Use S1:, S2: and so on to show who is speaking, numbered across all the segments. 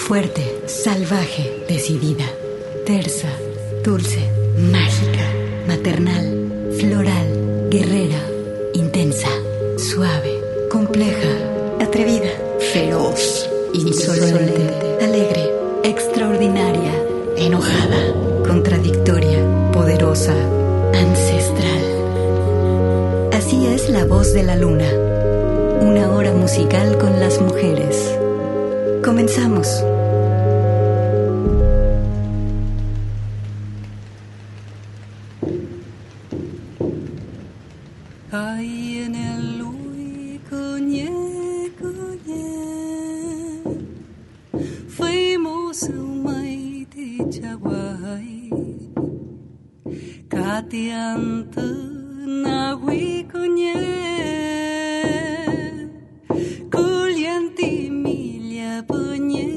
S1: Fuerte, salvaje, decidida, tersa, dulce, mágica, maternal, floral, guerrera, intensa, suave, compleja, atrevida, feroz, insolente, alegre, extraordinaria, enojada, contradictoria, poderosa, ancestral. Así es la voz de la luna, una hora musical con las mujeres. Comenzamos.
S2: Ay, en el lui cuñe, fuimos un mai de chaguay, catiante na hui cuñe, culianti milia puñe,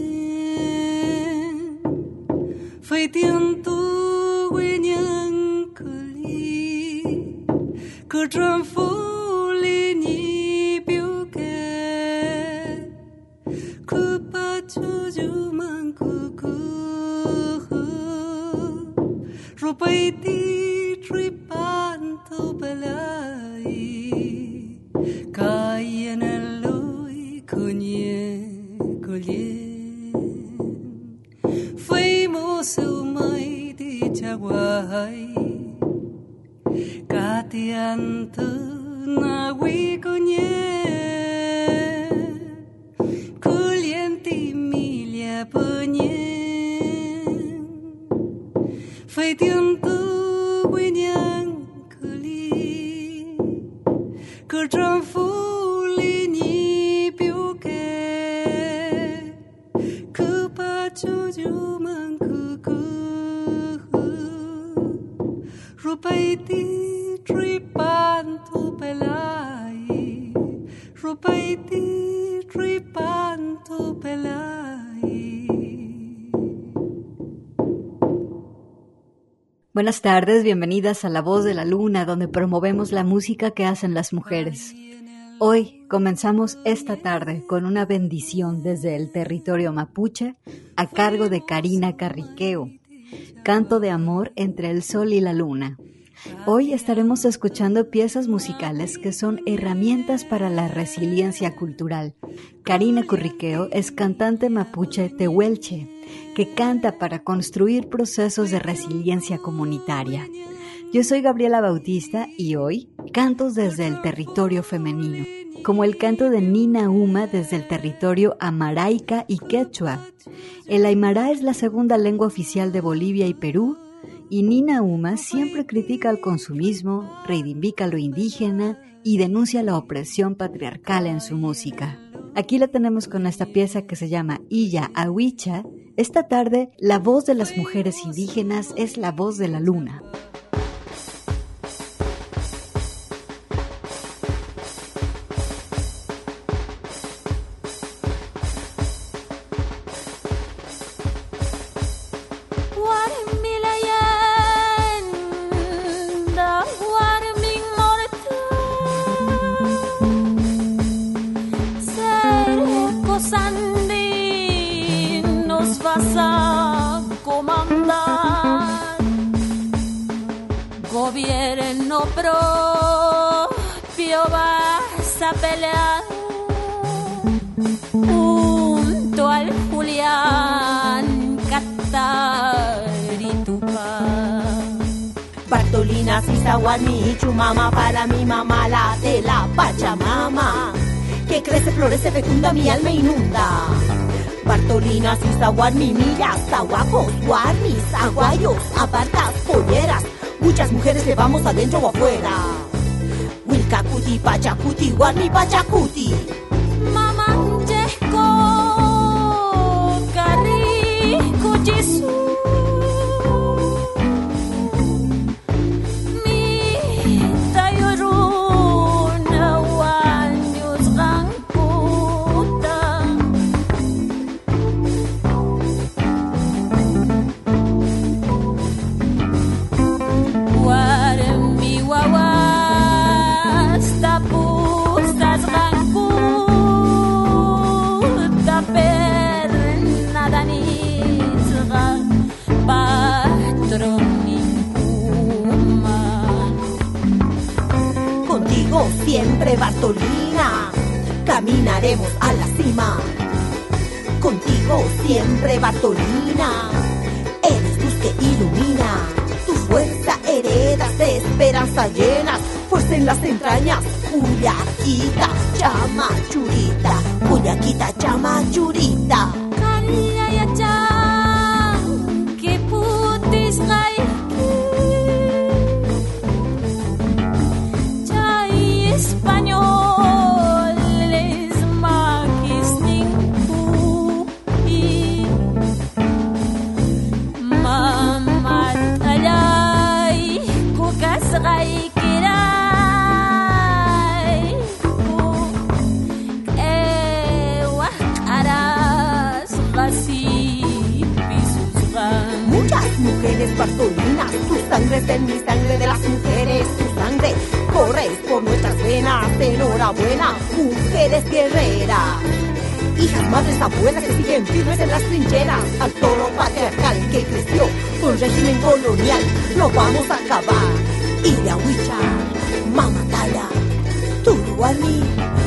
S2: fue tiento hueñan culi, que Fuli ni biểu kê Cứ ba chú chú mang cứ Rồi bay đi truy ban thâu bà lại Cả yên lối cô nhé cô liên Phây mô sâu mây đi cha hoài Cả tiền thư na quý cô nhé Cứ liên tìm mi lìa bơ nhé Phải tiền tư quý nhang cứ li Cứ trong phú li nhị biểu kê Cứ ba chú chú mang cứ Rồi bay đi truy ban thu bè lại Rồi bay đi truy ban thu bè lại.
S1: Buenas tardes, bienvenidas a La Voz de la Luna, donde promovemos la música que hacen las mujeres. Hoy comenzamos esta tarde con una bendición desde el territorio mapuche a cargo de Karina Carriqueo, Canto de amor entre el sol y la luna. Hoy estaremos escuchando piezas musicales que son herramientas para la resiliencia cultural. Karina Carriqueo es cantante mapuche tehuelche, que canta para construir procesos de resiliencia comunitaria. Yo soy Gabriela Bautista y hoy cantos desde el territorio femenino, como el canto de Nina Uma desde el territorio amaraica y quechua. El aymara es la segunda lengua oficial de Bolivia y Perú, y Nina Uma siempre critica el consumismo, reivindica lo indígena y denuncia la opresión patriarcal en su música. Aquí la tenemos con esta pieza que se llama Illa Ahuicha. Esta tarde, la voz de las mujeres indígenas es la voz de la luna.
S3: Gobierno propio vas a pelear junto al Julián Catar y Tupac.
S4: Bartolina, Sisaguani, Chumama, para mi mamá, la de la Pachamama, que crece, florece, fecunda, mi alma inunda. Bartolina, Sisaguani, millas, tahuacos, guarnis, aguayos, apartas, polleras. Muchas mujeres le vamos adentro o afuera. Wilcacuti, Pachacuti, Guarni, Pachacuti.
S3: Mamanchesco, Carrico, Jesús. Tapustas Cancún.
S4: siempre, Bartolina. Caminaremos a la cima. Contigo siempre, Bartolina. Eres luz que ilumina. Tu fuerza heredas de esperanza llenas. Fuerza en las entrañas. Cuyaquita, chama, churita. Cuyaquita, chama, churita.
S3: que putis españoles maquis ningú y mamatallay kukas ray kiray aras rasi pisusgan.
S4: Muchas mujeres bartolinas, tu sangre es en mi sangre de las mujeres, tu sangre corre por nuestras venas. Enhorabuena, mujeres guerreras. Hijas, madres, abuelas que siguen firmes en las trincheras. Al toro patriarcal que creció con régimen colonial, lo vamos a acabar. Irahuicha, mamatala, turuani,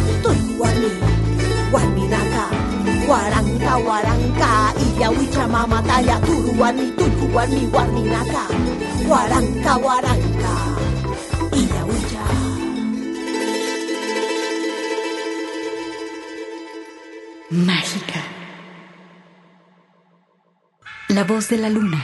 S4: guarminata, guaranca, guaranca. Irahuicha, mamatala, turuani, guarminata, guaranca, guaranca. Irahuicha.
S1: Mágica. La voz de la luna.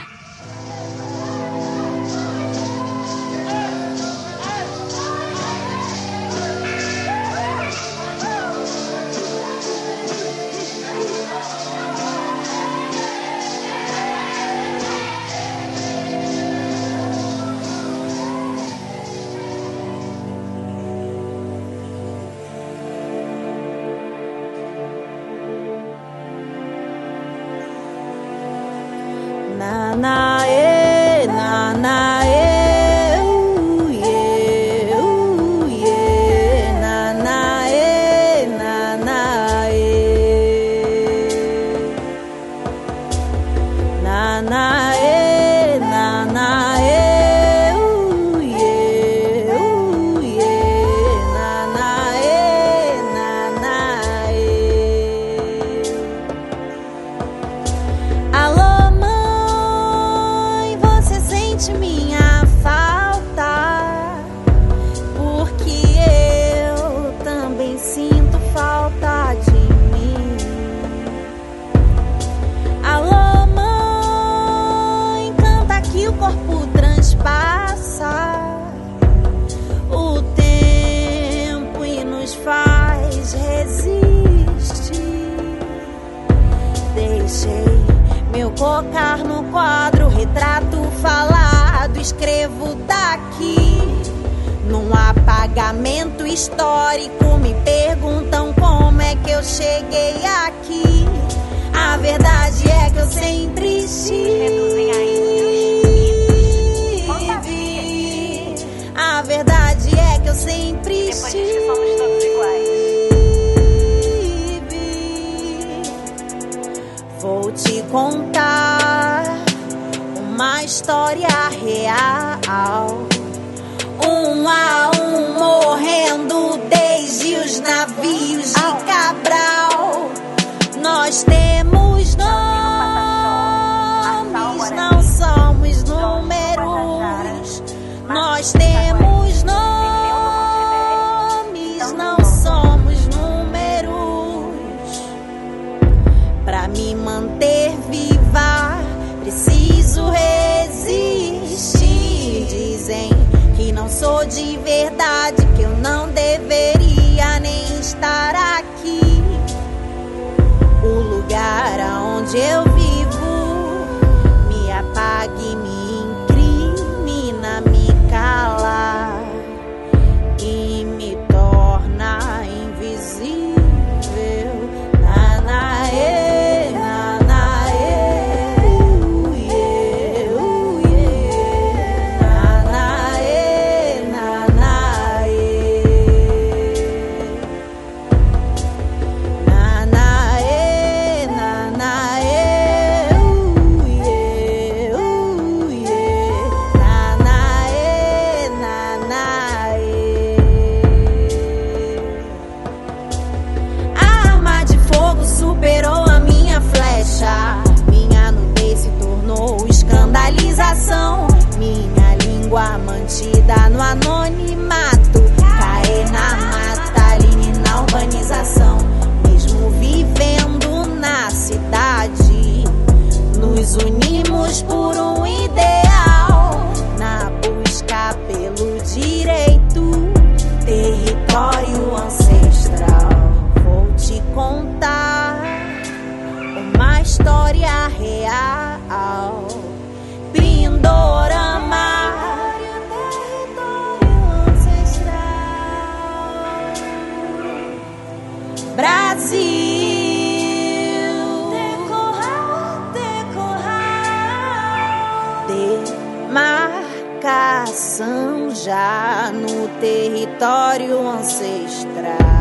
S5: Colocar no quadro, retrato falado, escrevo daqui. Num apagamento histórico, me perguntam como é que eu cheguei aqui. A verdade é que eu sempre estive. A verdade é que eu sempre estive. Vou te contar uma história real. Um a um morrendo desde os navios de Cabral. Nós temos nomes, não somos números. Nós temos nomes, não somos números. Pra me manter viva, preciso resistir. Dizem que não sou de verdade, que eu não deveria nem estar aqui. O lugar aonde eu vivo me apaga e me incrimina, me cala e me torna invisível. Nanaê, nanaê, uiê, uiê. Nanaê, nanaê. Nanaê, nanaê. mantida no anonimato, cair na mata, ali na urbanização. Mesmo vivendo na cidade, nos unimos por um ideal, na busca pelo direito, território ancestral. Vou te contar uma história real. Pindorama, território ancestral. Brasil, demarcação já no território ancestral.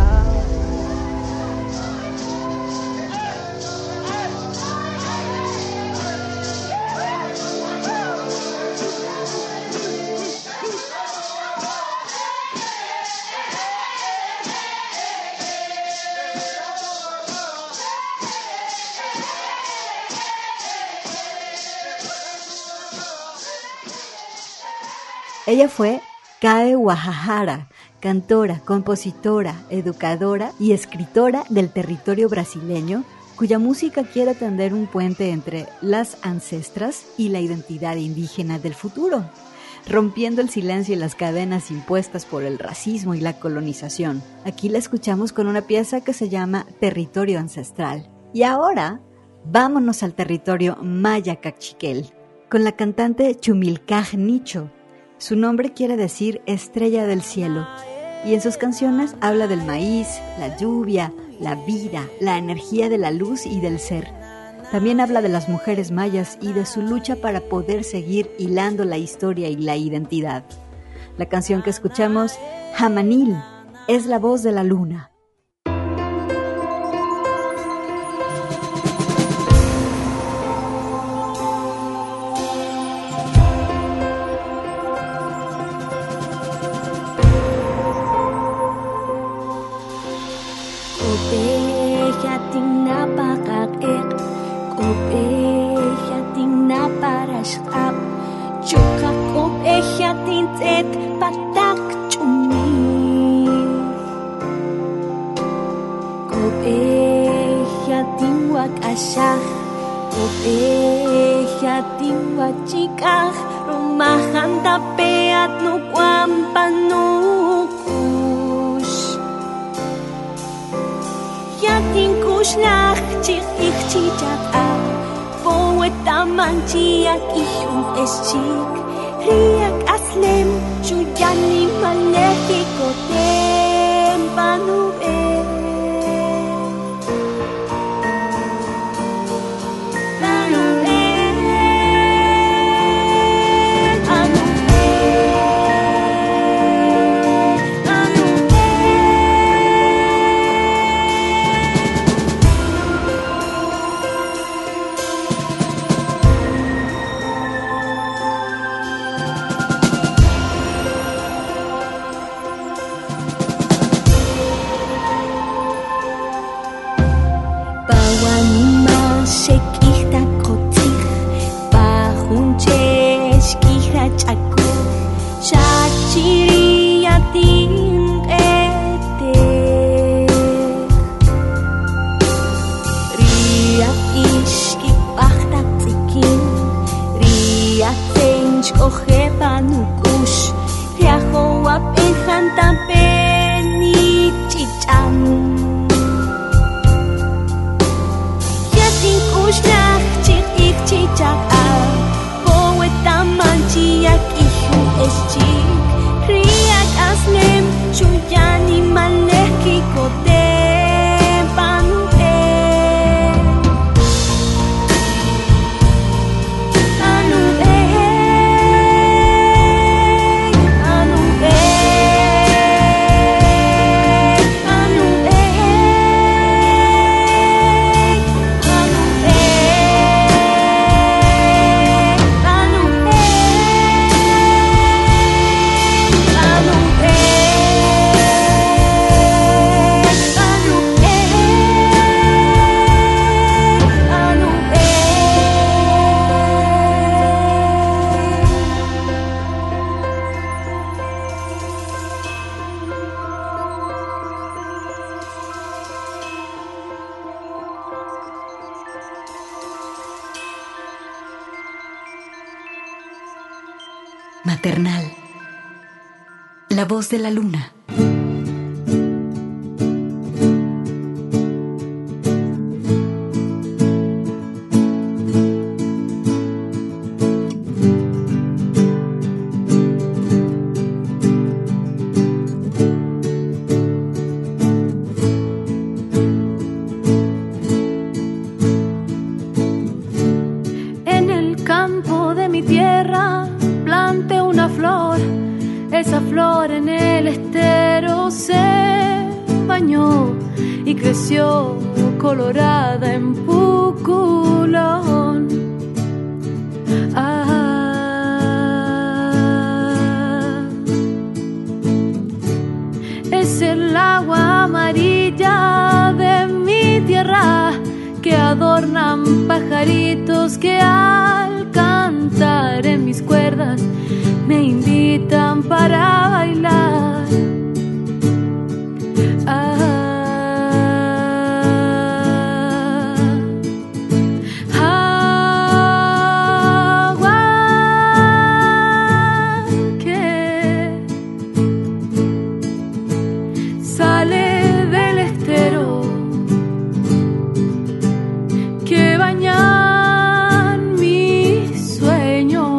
S1: Ella fue Kae Guajajara, cantora, compositora, educadora y escritora del territorio brasileño, cuya música quiere tender un puente entre las ancestras y la identidad indígena del futuro, rompiendo el silencio y las cadenas impuestas por el racismo y la colonización. Aquí la escuchamos con una pieza que se llama Territorio Ancestral. Y ahora, vámonos al territorio maya cachiquel, con la cantante Chumilcaj Nicho. Su nombre quiere decir estrella del cielo, y en sus canciones habla del maíz, la lluvia, la vida, la energía de la luz y del ser. También habla de las mujeres mayas y de su lucha para poder seguir hilando la historia y la identidad. La canción que escuchamos, Jamanil, es la voz de la luna.
S3: Manchiak ihum eschik, riak aslem, chuyani maléfico tempanu
S1: maternal, la voz de la luna.
S6: Esa flor en el estero se bañó y creció colorada en Puculón. Es el agua amarilla de mi tierra que adornan pajaritos que al cantar en mis cuerdas me invitan para bailar. Agua que sale del estero, que bañan mis sueños.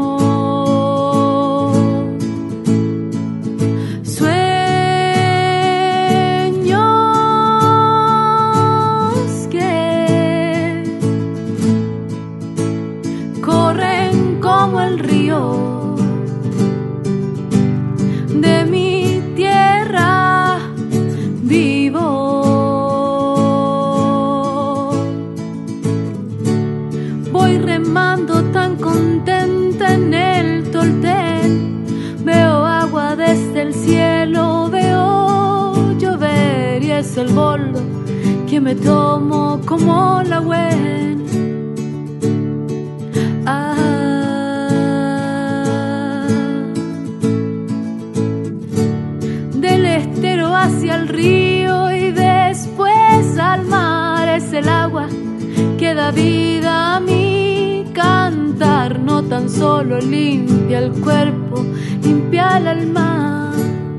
S6: De mi tierra vivo, voy remando tan contenta en el toltén, veo agua desde el cielo, veo llover y es el boldo que me tomo como la buena. Hacia el río y después al mar, es el agua que da vida a mi cantar, no tan solo limpia el cuerpo, limpia el alma.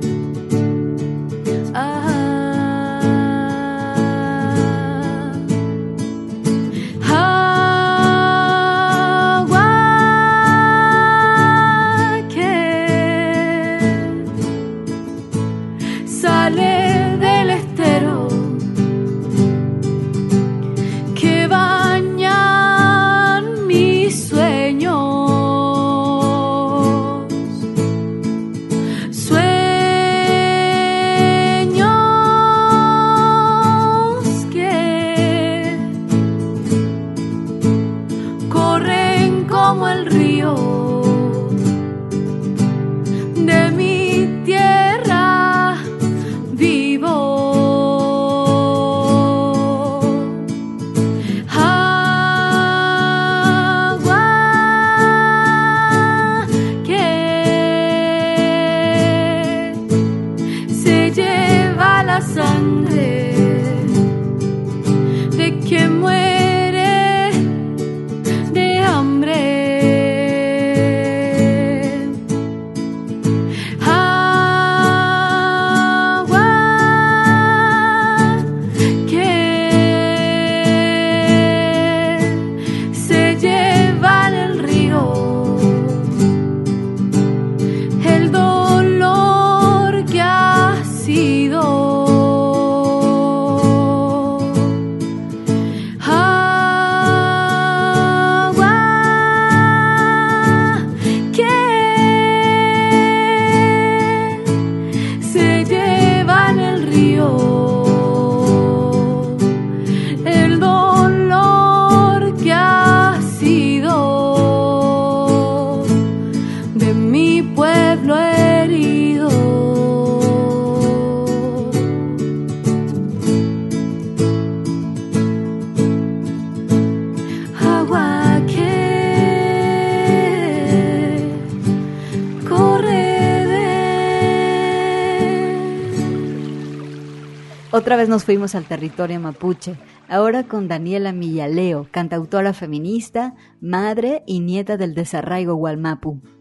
S1: Otra vez nos fuimos al territorio mapuche, ahora con Daniela Millaleo, cantautora feminista, madre y nieta del desarraigo Gualmapu.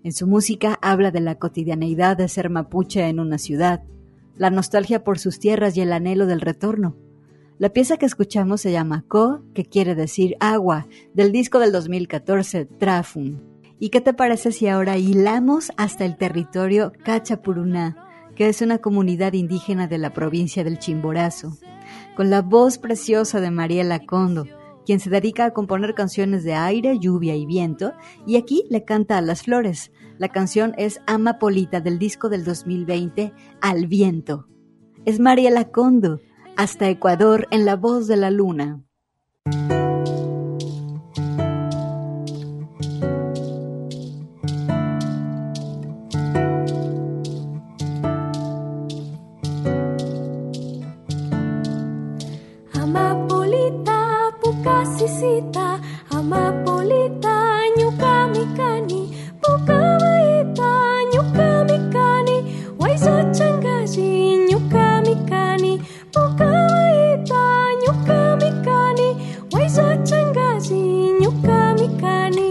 S1: En su música habla de la cotidianeidad de ser mapuche en una ciudad, la nostalgia por sus tierras y el anhelo del retorno. La pieza que escuchamos se llama Co, que quiere decir agua, del disco del 2014, Trafun. ¿Y qué te parece si ahora hilamos hasta el territorio Cachapuruná, que es una comunidad indígena de la provincia del Chimborazo, con la voz preciosa de Mariela Condo, quien se dedica a componer canciones de aire, lluvia y viento, y aquí le canta a las flores. La canción es Amapolita del disco del 2020, Al Viento. Es Mariela Condo, hasta Ecuador en La Voz de la Luna.
S6: Sisita, amapolita, ñuka mikani, pukawaita, ñuka mikani, waiso changashi, ñuka mikani, pukawaita, ñuka mikani, waiso changashi, ñuka mikani.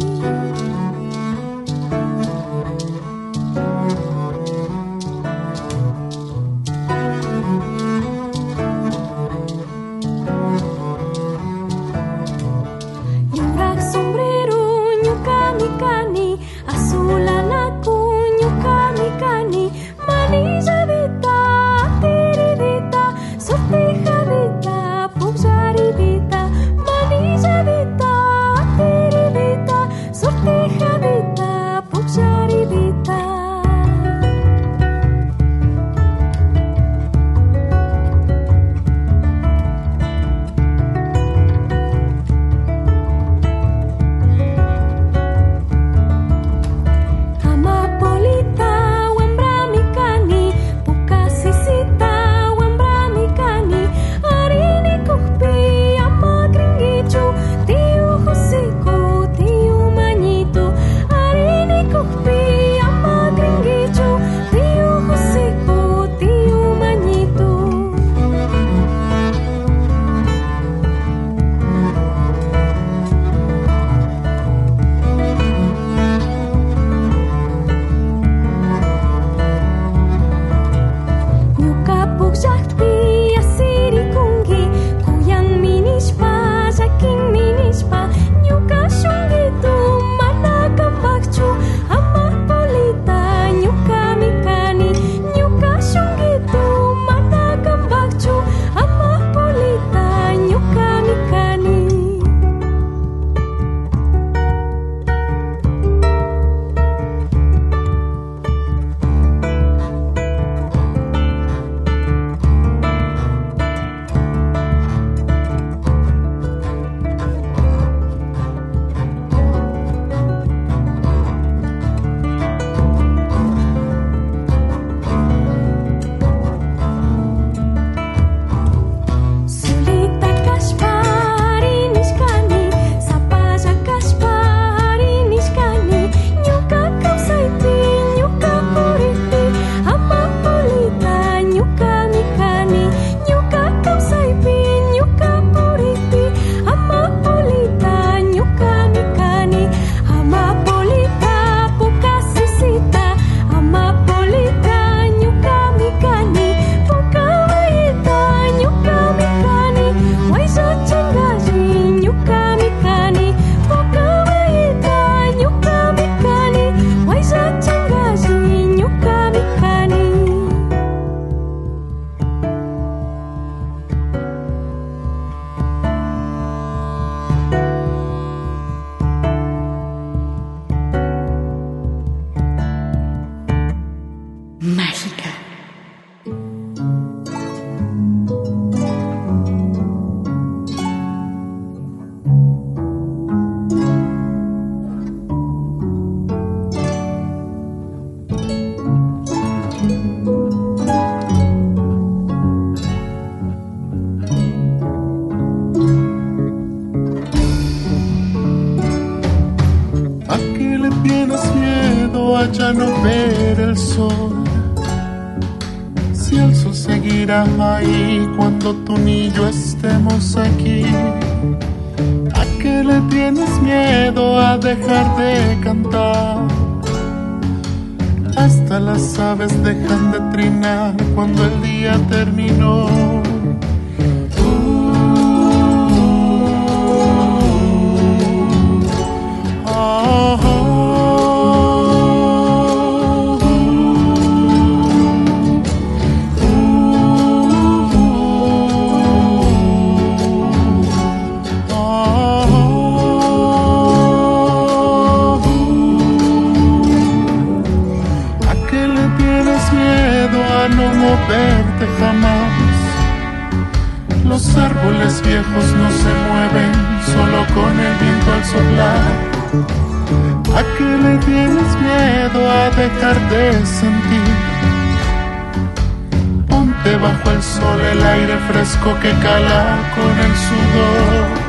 S6: Azul anaku, ñuka mikani, manilladita, tiridita, sortijadita, pujaridita, manilladita, tiridita, sortijadita, pujaridita.
S7: Ya no ver el sol, si el sol seguirá ahí cuando tú ni yo estemos aquí. ¿A qué le tienes miedo a dejar de cantar? hasta las aves dejan de trinar cuando el día terminó. Verte jamás. Los árboles viejos no se mueven, solo con el viento al soplar. ¿A qué le tienes miedo a dejar de sentir? Ponte bajo el sol, el aire fresco que cala con el sudor.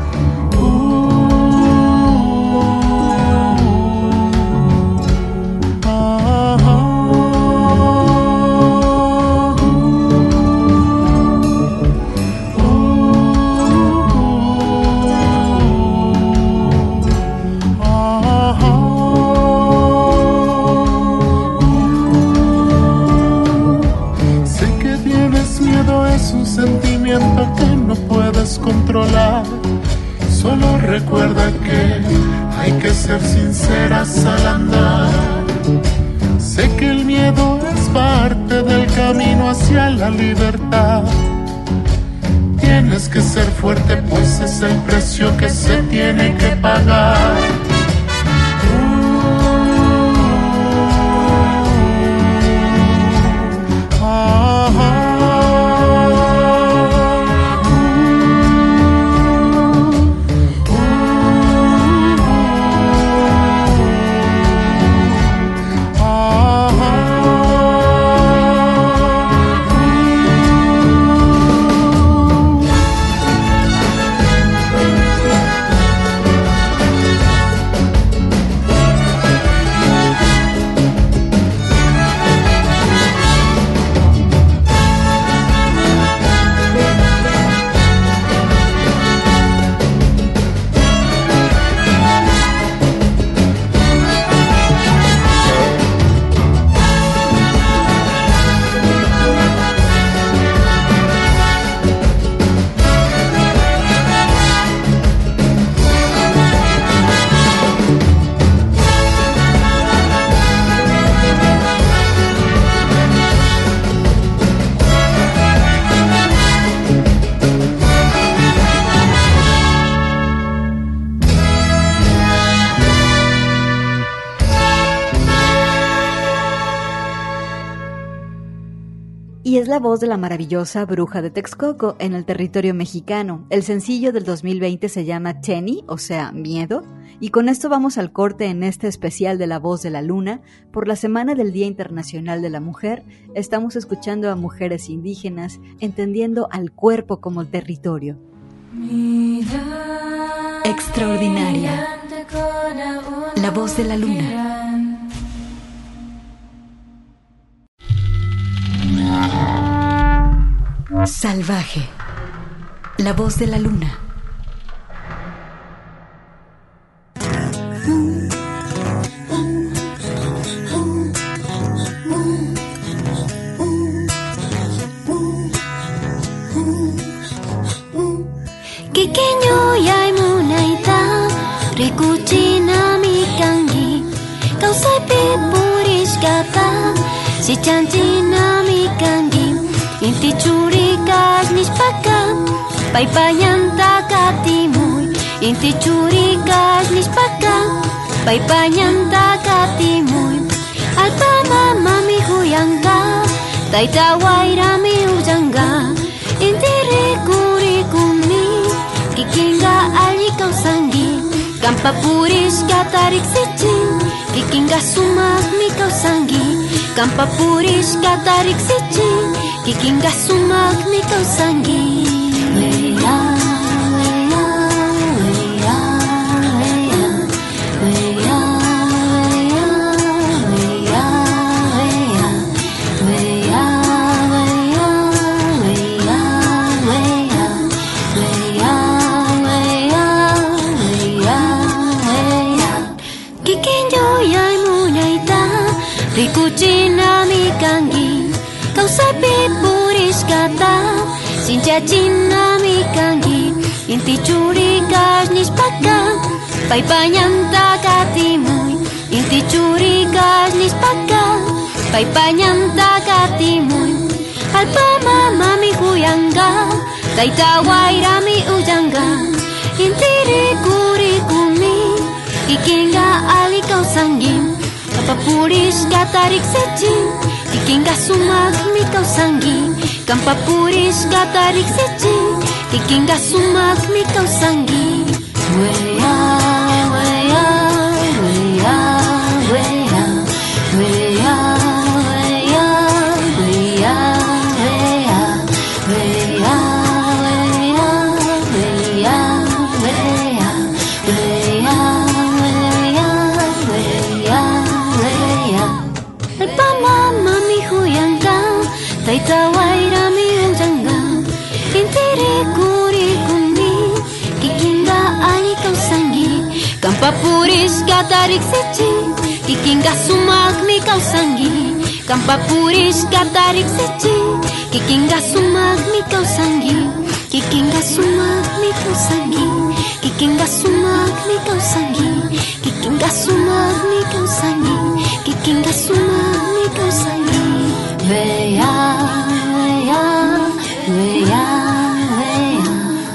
S7: Que no puedes controlar. Solo recuerda que hay que ser sinceras al andar. Sé que el miedo es parte del camino hacia la libertad. Tienes que ser fuerte, pues es el precio que se tiene que pagar.
S1: Y es la voz de la maravillosa Bruja de Texcoco en el territorio mexicano. El sencillo del 2020 se llama Teni, o sea, Miedo. Y con esto vamos al corte en este especial de La Voz de la Luna. Por la Semana del Día Internacional de la Mujer, estamos escuchando a mujeres indígenas entendiendo al cuerpo como el territorio. Extraordinaria. La Voz de la Luna. Salvaje. La Voz de la Luna.
S8: Kikenyo yai munaita rekuchina mi kangi kausai pipurish kata si chanchina mi kangi inti churikas nispaka paipanyanta katimuy inti churikas nispaka paipanyanta katimuy alpa mama mi huyanga taita waira mi ujanga inti rikurikumi kikinga ali kausangi kampa puris katarik sichin kikinga sumak mi kausangi kampa puris katarik sichin kikinga sumak mi kausangi weya weya weya weya weya weya Rikuchina mi kangi Kausapi puris kata Sinchachina mi kangi Inti churikas nispaka Paipanyanta katimuy Inti churikas nispaka Paipanyanta katimuy Alpa mama mi huyanga Taita waira mi ujanga Inti rikurikumi Ikinga ali kausangin Kampapuris katarik sechin Ikinga sumak mi kausangin Kampapuris katarik sechin Ikinga sumak mi kausangin Weya, weya, weya, weya, weya, weya, weya, weya, weya, weya, weya, weya, weya, weya. Alpa mama mi huyanga, taita waira mi unjanga, intiri kuri kuni, kikinga ali kausangi, kampapuris katarik sechi, kikinga sumak mi kausangi, kampapuris katarik sechi, kikinga sumak mi kausangi, kikinga sumak mi kausangi, kikinga sumak mi kausangi, kikinga sumak mi kausangi, kikinga sumak mi kausangi. Veya, veya, veya, veya.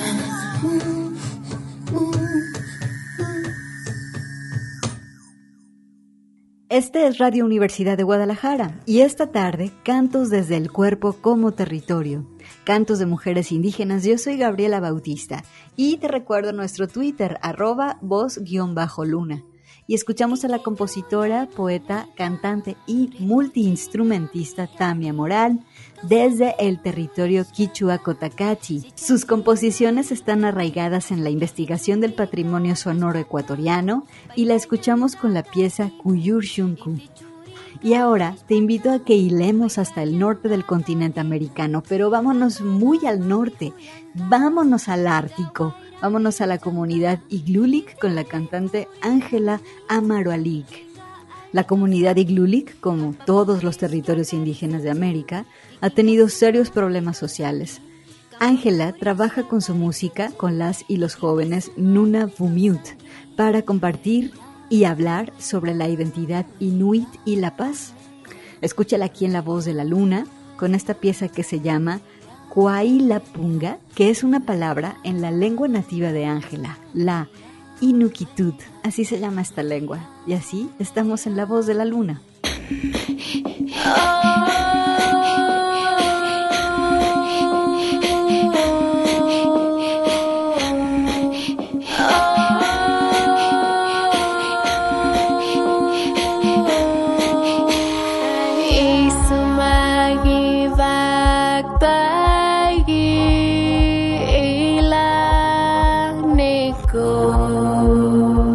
S1: Este es Radio Universidad de Guadalajara y esta tarde Cantos desde el Cuerpo como Territorio, cantos de mujeres indígenas. Yo soy Gabriela Bautista y te recuerdo nuestro Twitter @voz_luna. Y escuchamos a la compositora, poeta, cantante y multiinstrumentista Tamia Moral desde el territorio Quichua Cotacachi. Sus composiciones están arraigadas en la investigación del patrimonio sonoro ecuatoriano y la escuchamos con la pieza Kuyur Shunku. Y ahora te invito a que hilemos hasta el norte del continente americano, pero vámonos muy al norte, vámonos al Ártico. Vámonos a la comunidad Iglulik con la cantante Ángela Amarualik. La comunidad Iglulik, como todos los territorios indígenas de América, ha tenido serios problemas sociales. Ángela trabaja con su música con las y los jóvenes Nuna Vumiut para compartir y hablar sobre la identidad inuit y la paz. Escúchala aquí en La Voz de la Luna con esta pieza que se llama Kuailapunga, que es una palabra en la lengua nativa de Ángela, la Inuktitut, así se llama esta lengua. Y así estamos en La Voz de la Luna.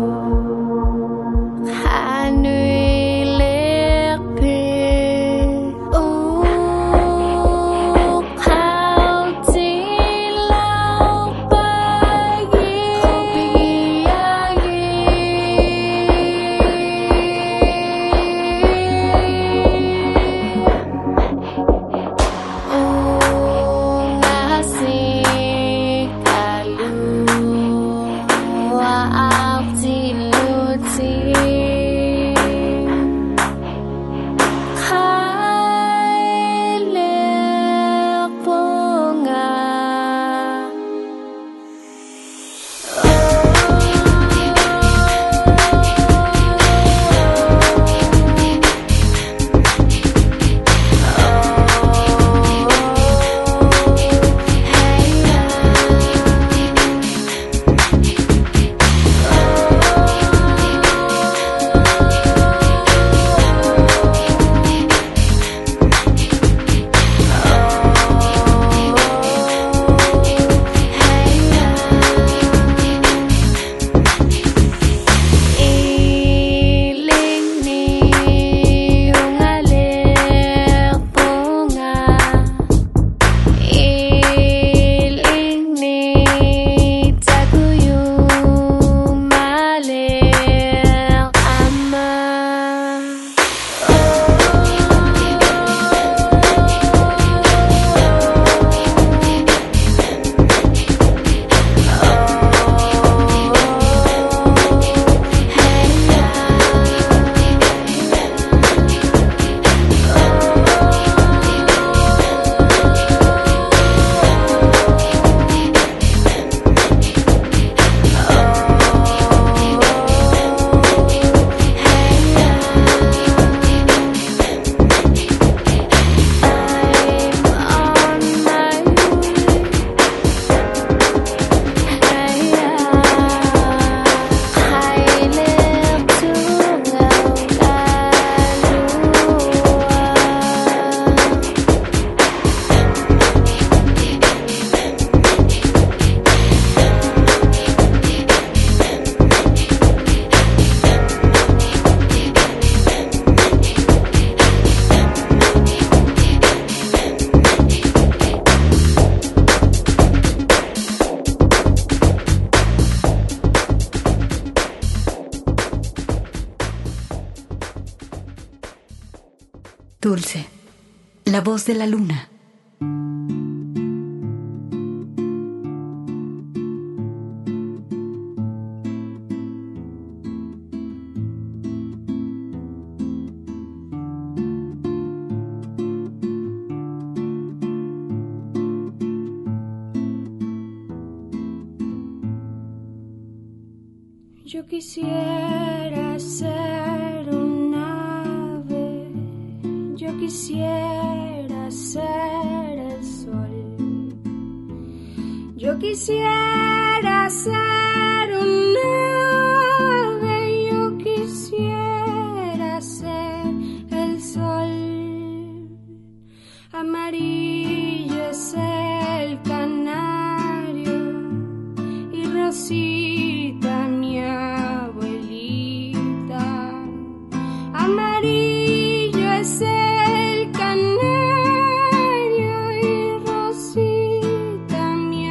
S8: Hanui lekpe
S1: dulce, la voz de la luna.
S3: Yo quisiera ser un ave, yo quisiera ser el sol, yo quisiera ser un ave, yo quisiera ser el sol. Amarillo es el canario y Rosita mi abuelita. Amarillo es el canario y Rosita mi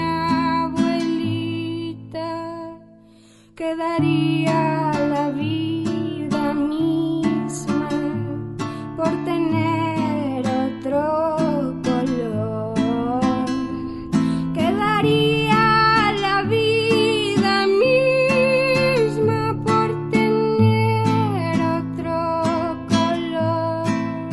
S3: abuelita. Quedaría la vida misma por tener otro color. Quedaría la vida misma por tener otro color.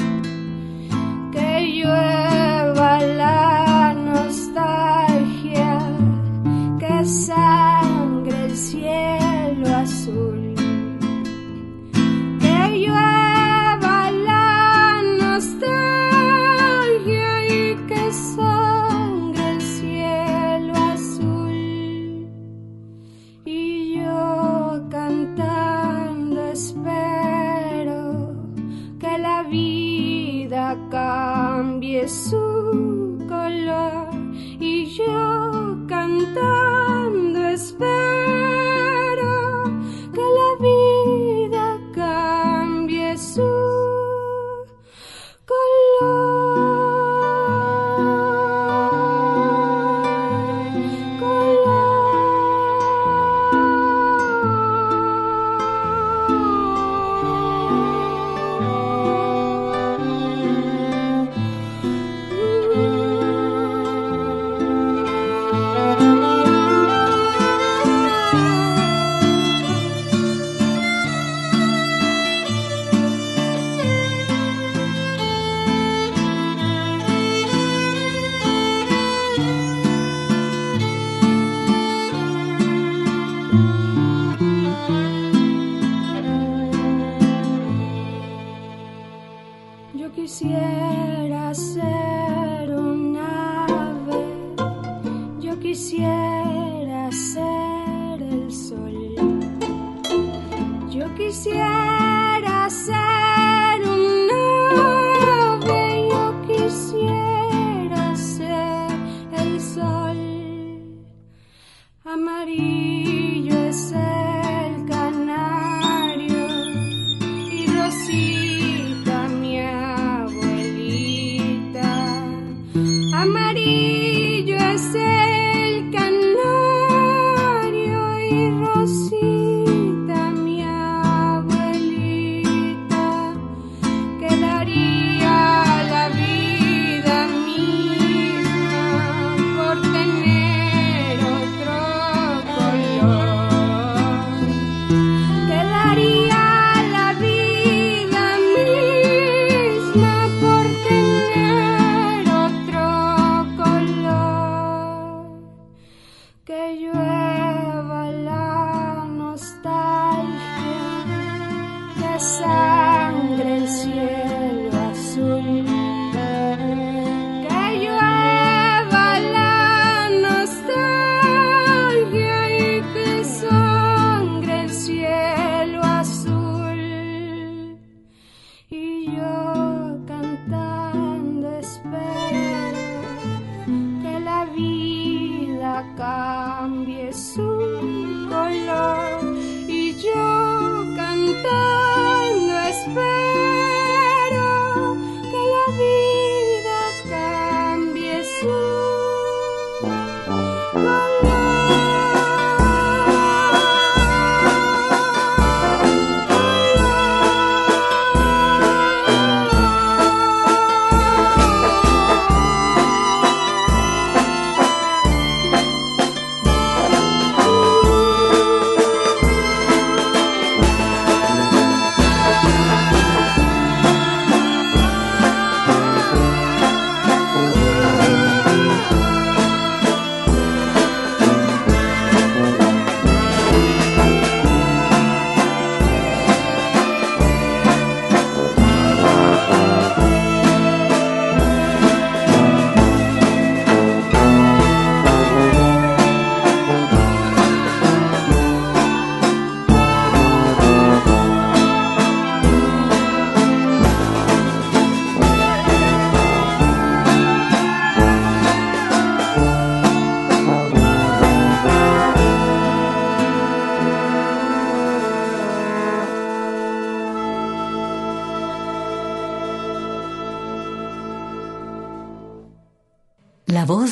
S3: Que llueva la nostalgia, que sangre el cielo azul. Que llueva la nostalgia y que sangre el cielo azul. Y yo cantando espero que la vida cambie su color. Y yo cantando espero que la vida cambie su Yo quisiera ser un ave, yo quisiera ser el sol, yo quisiera ser un ave, yo quisiera ser el sol. Amarillo es el canario y Rosita mi abuelita. Amarillo es el canario y Rosita mi abuelita. Quedaría la vida misma por tener otro color.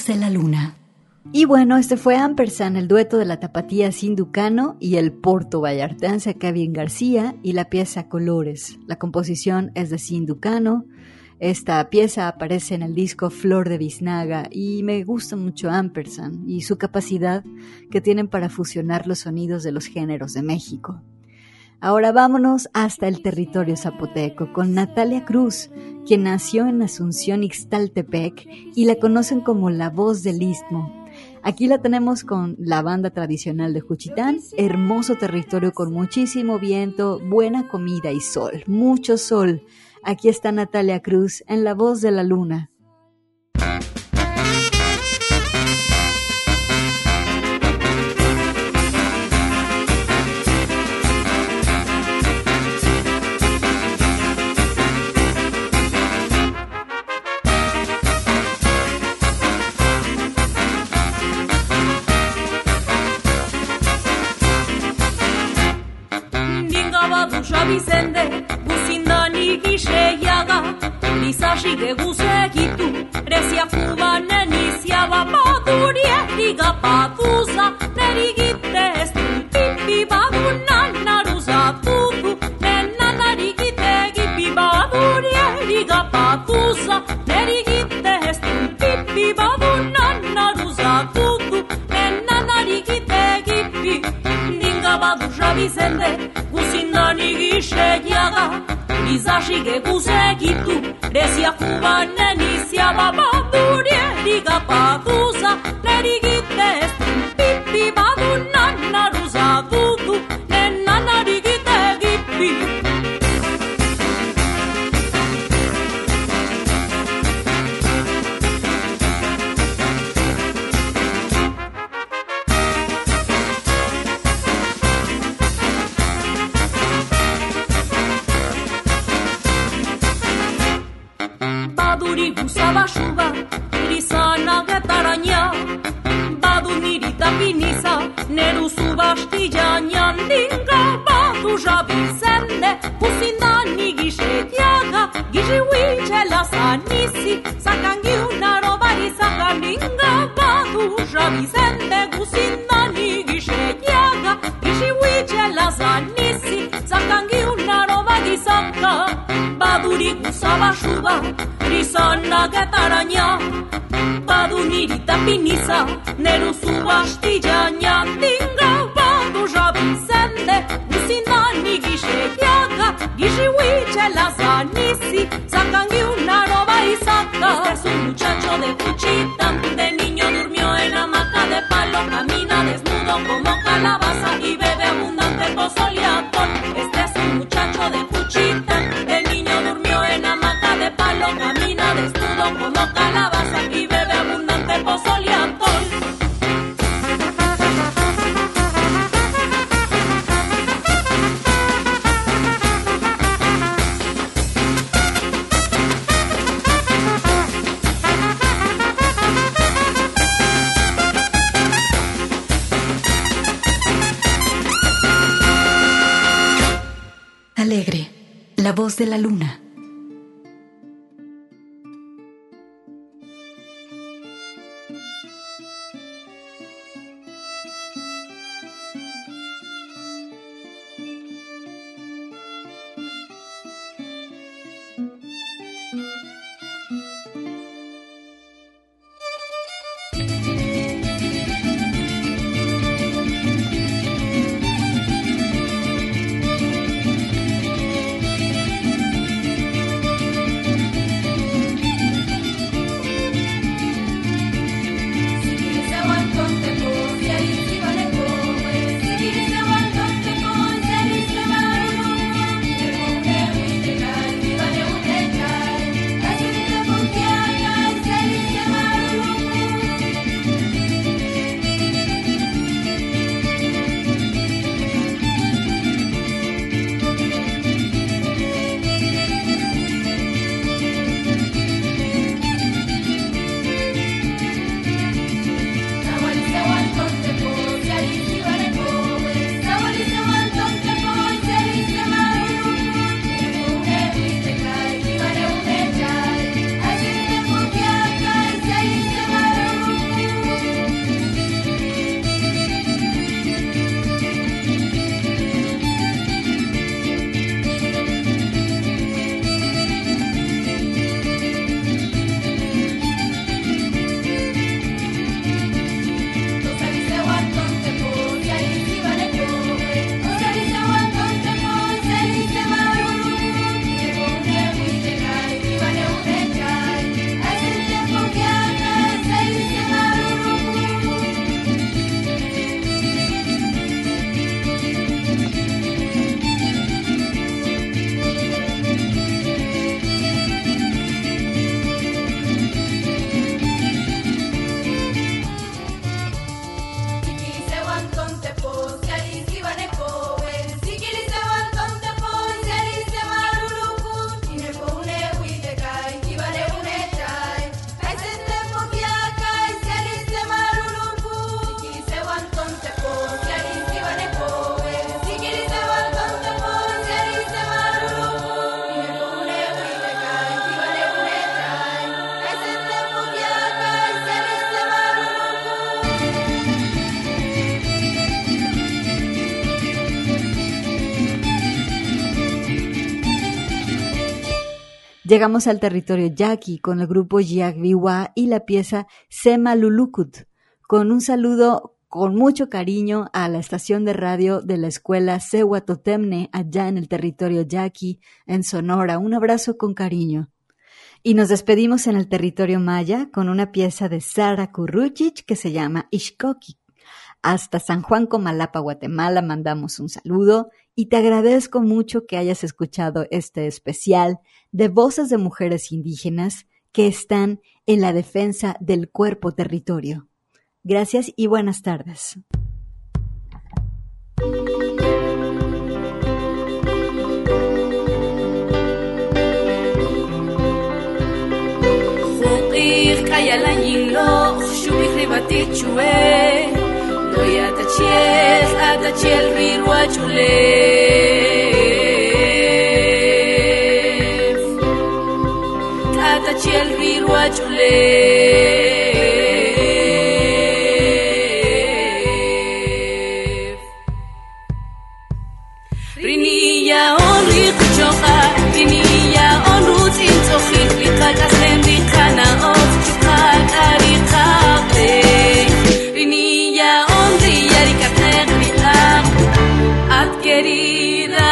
S1: voz de la luna. Y bueno, este fue Ampersand, el dueto de la tapatía Sinducano y el porto vallartense Kevin García y la pieza Colores. La composición es de Sinducano. Esta pieza aparece en el disco Flor de Biznaga y me gusta mucho Ampersand y su capacidad que tienen para fusionar los sonidos de los géneros de México. Ahora vámonos hasta el territorio zapoteco con Natalia Cruz, quien nació en Asunción Ixtaltepec y la conocen como la voz del Istmo. Aquí la tenemos con la banda tradicional de Juchitán, hermoso territorio con muchísimo viento, buena comida y sol, mucho sol. Aquí está Natalia Cruz en La Voz de la Luna.
S9: Vicente, guzindani giseiaga, lizasige guzegitu, rezia kubanen iziaba, badurieriga paduza, nerigite ez du, pipi badunan naruza dudu, nenanarigite gipi badurieriga paduza, nerigite ez du, pipi badunan naruza dudu, nenanarigite gipi, ninga badurra Vicente, Guzindani giseiaga, izasige guzegitu, rezia kubanen iziaba, badurieriga paduza, nerigite ez du, pipi badunan naruza dudu, nenanarigite gipi. Guzabasuba, irizana getaraina, badu nirita piniza, neru zubastillainan, dinga badu Vicente, guzindani gisetiaga, giziuitxela zanizi, zakangiunaro barizakan, dinga badu Vicente, guzindani gisetiaga, giziuitxela zanizi, zakangiunaro barizaka, baduri guzabasuba, Rizana getaraina, badu nirita piniza, neru zubastillainan, dinga badu Vicente, guzindani giseiaga, giziuitxela zanizi, zakangiunaro barizaka. Este es un muchacho de Juchitán, de niño durmió en hamaca de palo, camina desnudo como calabaza y bebe abundante pozol y atol. Este es un muchacho de Juchitán, de niño durmió en hamaca de palo, camina desnudo como calabaza y bebe abundante pozol y atol.
S1: Alegre, la voz de la luna. Llegamos al territorio yaqui con el grupo Yagbiwa y la pieza Sema Lulukut, con un saludo con mucho cariño a la estación de radio de la escuela Sehuatotemne, allá en el territorio yaqui, en Sonora. Un abrazo con cariño. Y nos despedimos en el territorio maya con una pieza de Sara Kuruchich que se llama Ixcoqui. Hasta San Juan Comalapa, Guatemala, mandamos un saludo y te agradezco mucho que hayas escuchado este especial de voces de mujeres indígenas que están en la defensa del cuerpo territorio. Gracias y buenas tardes.
S6: Atachiel rirua chulef Rinilla on richocha Rinilla on roots in tochik Likakas lendikana of chukal arikate Rinilla on riyarikatek riam At querida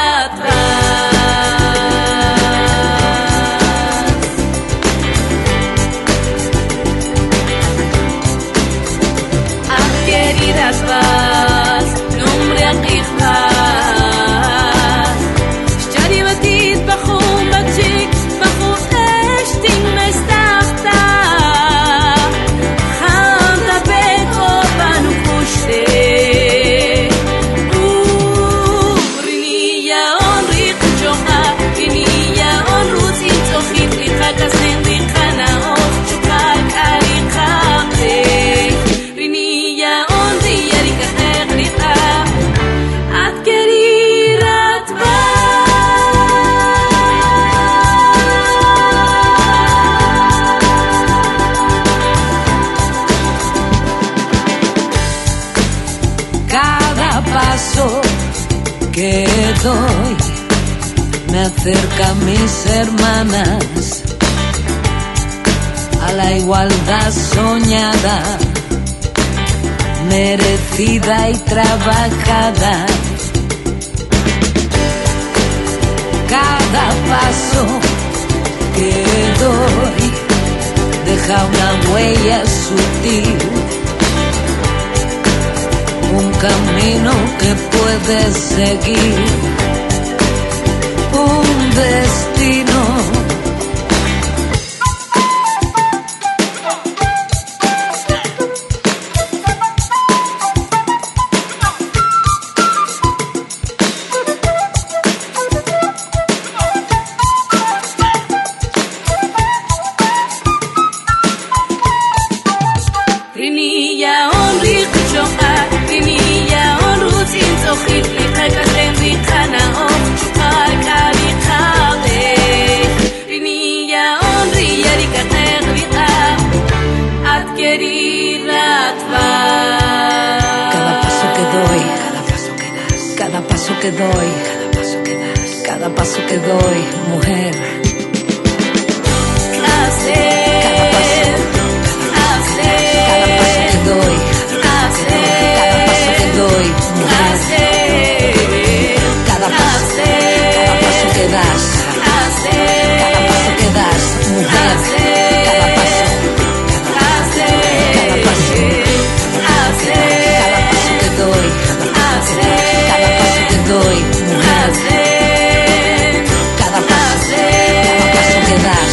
S2: que doy me acerca a mis hermanas a la igualdad soñada, merecida y trabajada. Cada paso que doy deja una huella sutil, un camino que puedes seguir, un destino. Que doy, cada paso que doy, mujer. Cada paso que doy, cada paso que doy, mujer. Cada paso que das, cada paso que das, mujer. Cada paso que doy, doy, mujer. Cada paso que das.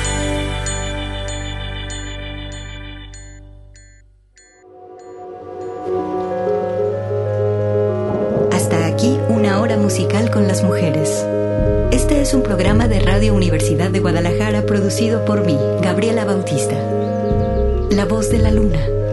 S1: Hasta aquí una hora musical con las mujeres. Este es un programa de Radio Universidad de Guadalajara producido por mí, Gabriela Bautista. La voz de la luna.